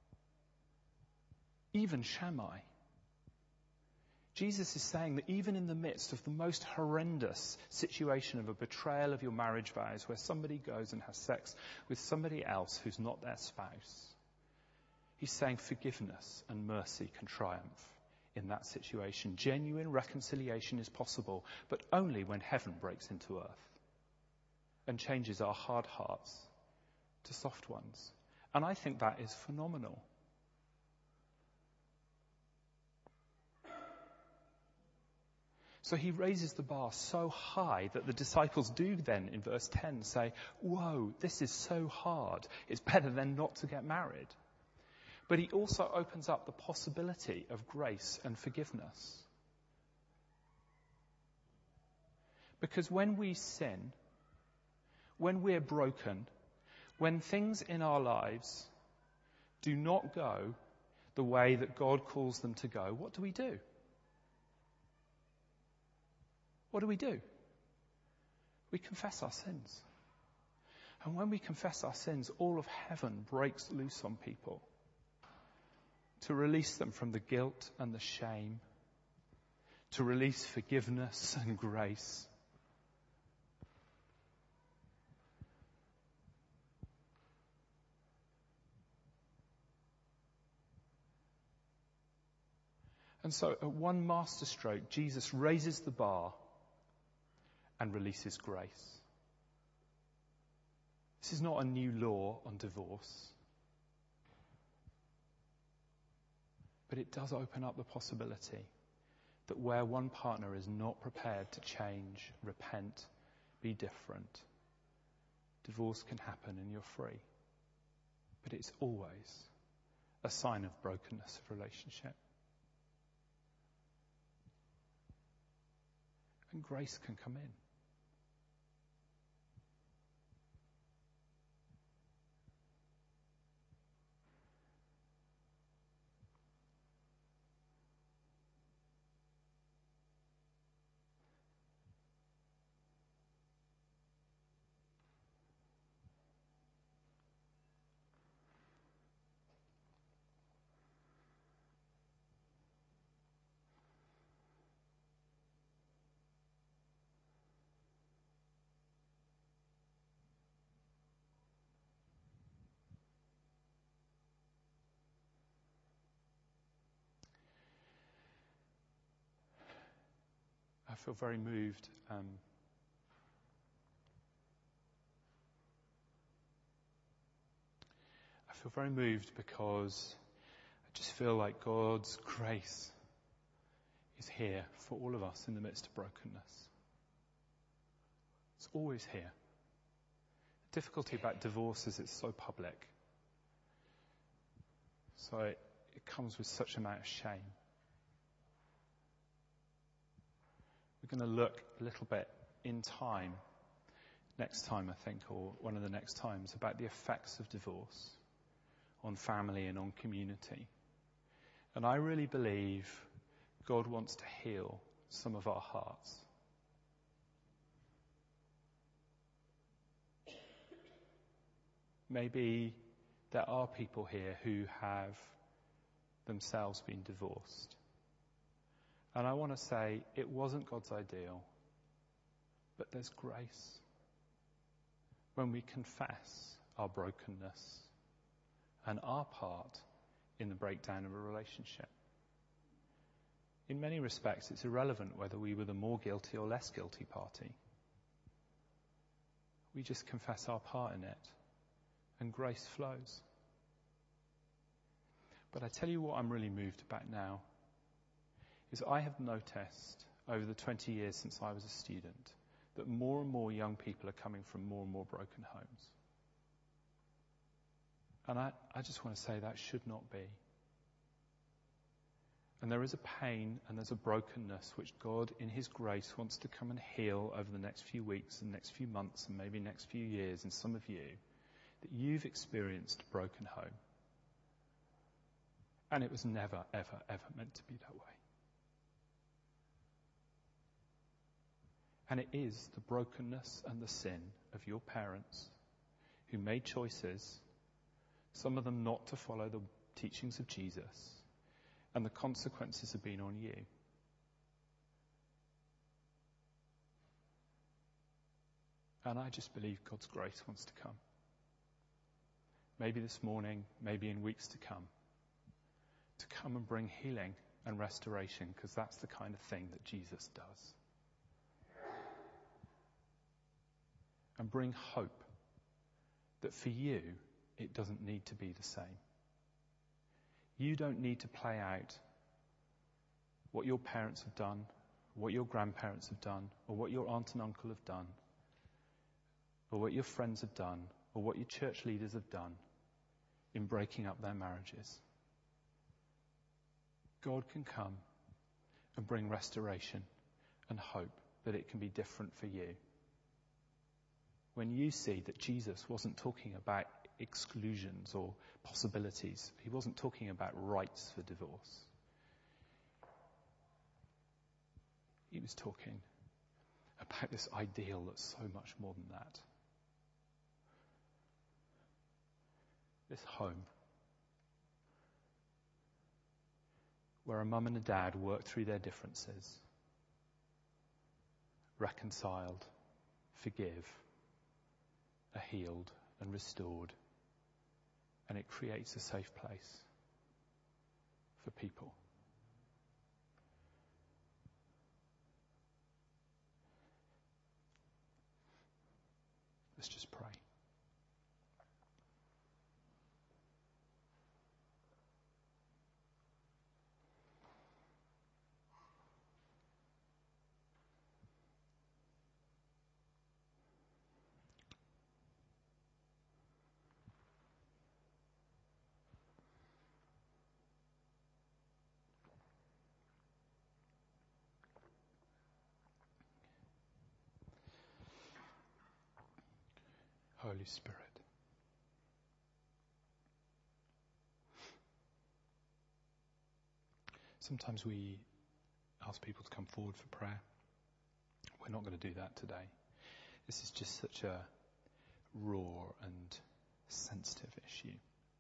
Even Shammai. Jesus is saying that even in the midst of the most horrendous situation of a betrayal of your marriage vows, where somebody goes and has sex with somebody else who's not their spouse, he's saying forgiveness and mercy can triumph in that situation. Genuine reconciliation is possible, but only when heaven breaks into earth and changes our hard hearts to soft ones. And I think that is phenomenal. So he raises the bar so high that the disciples do then, in verse ten, say, whoa, this is so hard. It's better than not to get married. But he also opens up the possibility of grace and forgiveness. Because when we sin, when we're broken, when things in our lives do not go the way that God calls them to go, what do we do? what do we do? We confess our sins. And when we confess our sins, all of heaven breaks loose on people to release them from the guilt and the shame, to release forgiveness and grace. And so at one masterstroke, Jesus raises the bar and releases grace. This is not a new law on divorce, but it does open up the possibility that where one partner is not prepared to change, repent, be different, divorce can happen and you're free. But it's always a sign of brokenness of relationship. And grace can come in. I feel very moved. Um, I feel very moved because I just feel like God's grace is here for all of us in the midst of brokenness. It's always here. The difficulty about divorce is it's so public. So it, it comes with such amount of shame. We're going to look a little bit in time, next time I think, or one of the next times, about the effects of divorce on family and on community. And I really believe God wants to heal some of our hearts. Maybe there are people here who have themselves been divorced. And I want to say, it wasn't God's ideal, but there's grace when we confess our brokenness and our part in the breakdown of a relationship. In many respects, it's irrelevant whether we were the more guilty or less guilty party. We just confess our part in it, and grace flows. But I tell you what I'm really moved about now, is I have noticed over the twenty years since I was a student that more and more young people are coming from more and more broken homes. And I, I just want to say that should not be. And there is a pain and there's a brokenness which God in His grace wants to come and heal over the next few weeks and next few months and maybe next few years in some of you, that you've experienced a broken home. And it was never, ever, ever meant to be that way. And it is the brokenness and the sin of your parents who made choices, some of them not to follow the teachings of Jesus, and the consequences have been on you. And I just believe God's grace wants to come. Maybe this morning, maybe in weeks to come, to come and bring healing and restoration, because that's the kind of thing that Jesus does. And bring hope that for you, it doesn't need to be the same. You don't need to play out what your parents have done, what your grandparents have done, or what your aunt and uncle have done, or what your friends have done, or what your church leaders have done in breaking up their marriages. God can come and bring restoration and hope that it can be different for you. When you see that Jesus wasn't talking about exclusions or possibilities, He wasn't talking about rights for divorce. He was talking about this ideal that's so much more than that. This home where a mum and a dad work through their differences, reconciled, forgive, are healed and restored, and it creates a safe place for people. Let's just pray. Holy Spirit. Sometimes we ask people to come forward for prayer. We're not going to do that today. This is just such a raw and sensitive issue.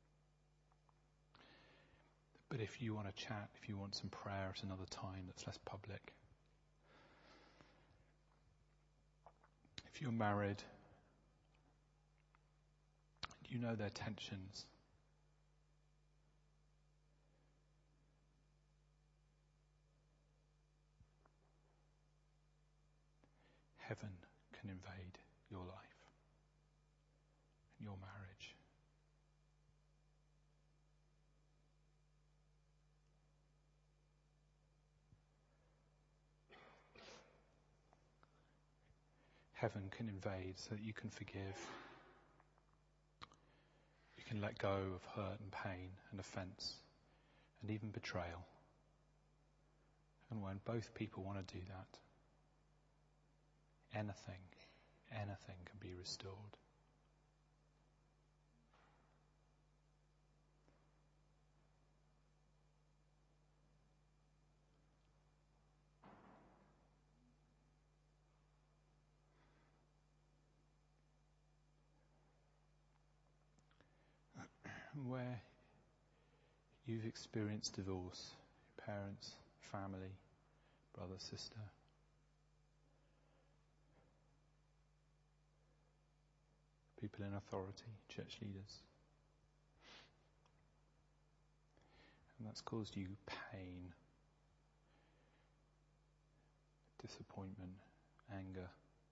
But if you want to chat, if you want some prayer at another time that's less public, if you're married, you know their tensions. Heaven can invade your life and your marriage. Heaven can invade so that you can forgive. You can let go of hurt and pain and offence and even betrayal. And when both people want to do that, anything, anything can be restored. Where you've experienced divorce, your parents, family, brother, sister, people in authority, church leaders, and that's caused you pain, disappointment, anger,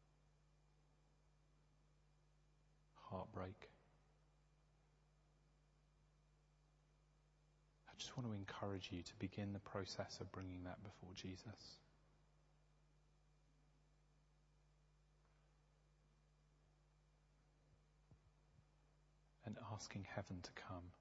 heartbreak. I just want to encourage you to begin the process of bringing that before Jesus. And asking heaven to come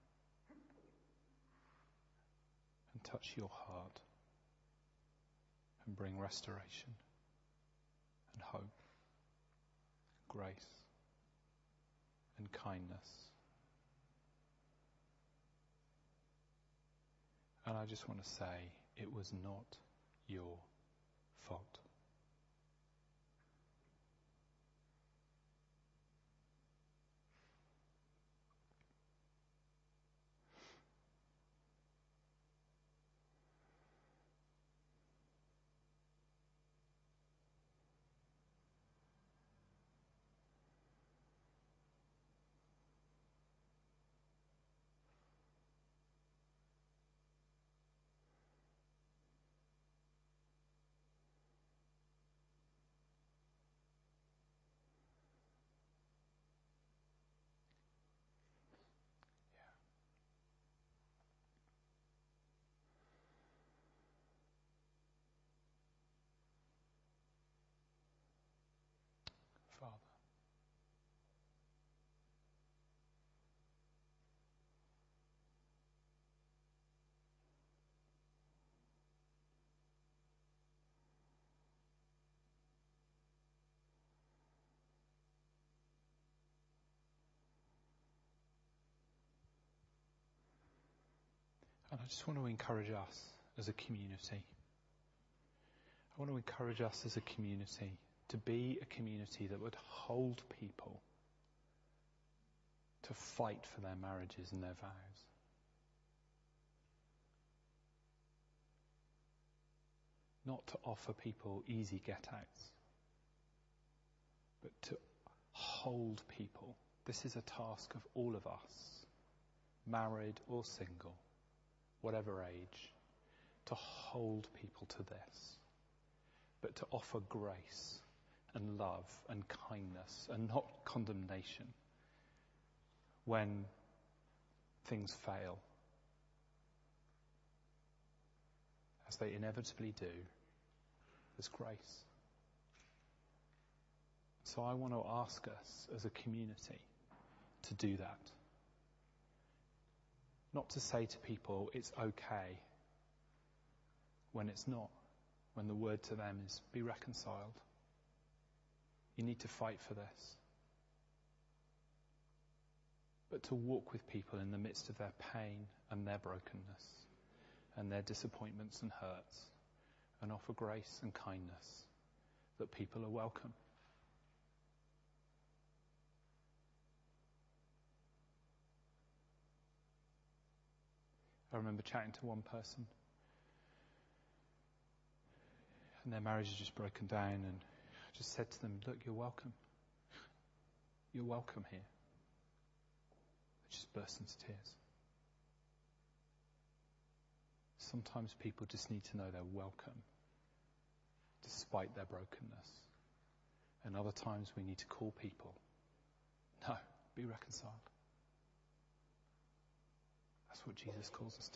and touch your heart and bring restoration and hope, grace and kindness. And I just want to say, it was not your fault. Father, and I just want to encourage us as a community. I want to encourage us as a community to be a community that would hold people to fight for their marriages and their vows. Not to offer people easy get-outs, but to hold people. This is a task of all of us, married or single, whatever age, to hold people to this, but to offer grace and love and kindness and not condemnation when things fail, as they inevitably do. There's grace. So I want to ask us as a community to do that. Not to say to people it's okay when it's not, when the word to them is be reconciled. You need to fight for this. But to walk with people in the midst of their pain and their brokenness and their disappointments and hurts, and offer grace and kindness, that people are welcome. I remember chatting to one person, and their marriage had just broken down, and I just said to them, look, you're welcome. You're welcome here. They just burst into tears. Sometimes people just need to know they're welcome, despite their brokenness. And other times we need to call people, no, be reconciled. That's what Jesus calls us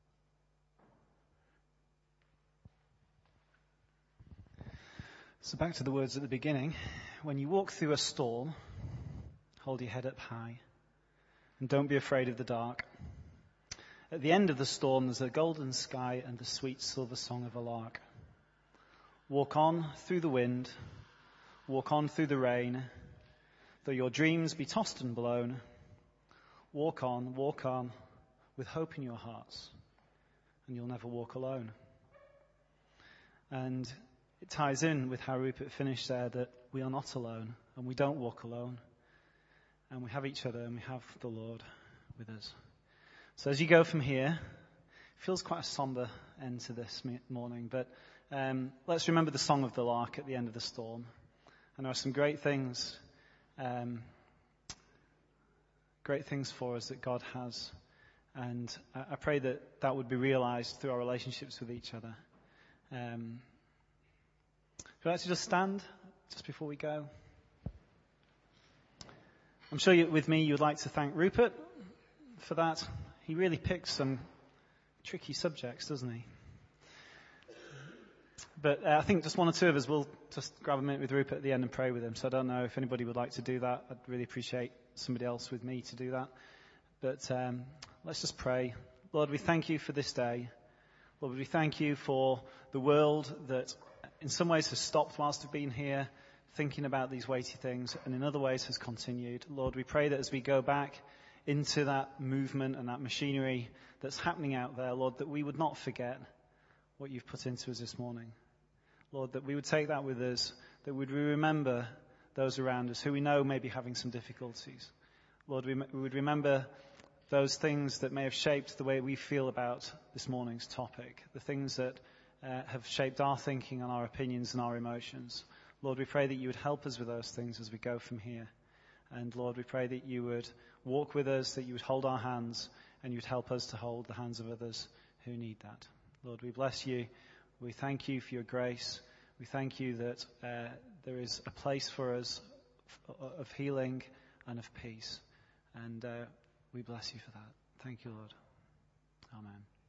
to. So back to the words at the beginning. When you walk through a storm, hold your head up high, and don't be afraid of the dark. At the end of the storm, there's a golden sky and the sweet silver song of a lark. Walk on through the wind, walk on through the rain, though your dreams be tossed and blown. Walk on, walk on, with hope in your hearts, and you'll never walk alone. And it ties in with how Rupert finished there, that we are not alone, and we don't walk alone, and we have each other, and we have the Lord with us. So as you go from here, it feels quite a somber end to this morning, but um, let's remember the song of the lark at the end of the storm. And there are some great things, um, great things for us that God has. And I, I pray that that would be realized through our relationships with each other. Um, would you like to just stand just before we go? I'm sure you, with me you would like to thank Rupert for that. He really picks some tricky subjects, doesn't he? But uh, I think just one or two of us will just grab a minute with Rupert at the end and pray with him. So I don't know if anybody would like to do that. I'd really appreciate somebody else with me to do that. But um, let's just pray. Lord, we thank you for this day. Lord, we thank you for the world that in some ways has stopped whilst we've been here thinking about these weighty things, and in other ways has continued. Lord, we pray that as we go back into that movement and that machinery that's happening out there, Lord, that we would not forget what you've put into us this morning. Lord, that we would take that with us, that we would remember those around us who we know may be having some difficulties. Lord, we, we would remember those things that may have shaped the way we feel about this morning's topic, the things that uh, have shaped our thinking and our opinions and our emotions. Lord, we pray that you would help us with those things as we go from here. And Lord, we pray that you would walk with us, that you would hold our hands, and you would help us to hold the hands of others who need that. Lord, we bless you. We thank you for your grace. We thank you that uh, there is a place for us of healing and of peace. And uh, we bless you for that. Thank you, Lord. Amen.